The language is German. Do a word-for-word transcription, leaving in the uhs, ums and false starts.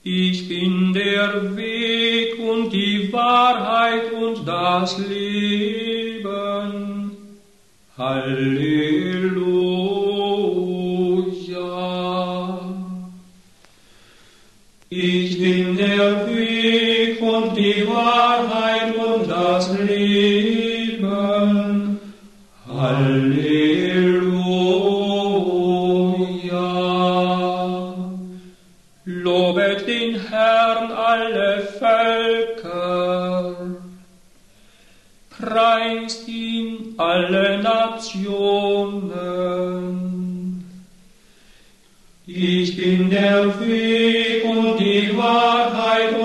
Ich bin der Weg und die Wahrheit und das Leben. Halleluja. Ich bin der Weg und die Wahrheit und das Leben. Halleluja. Lobet den Herrn alle Völker, preist ihn alle Nationen. Ich bin der Weg und die Wahrheit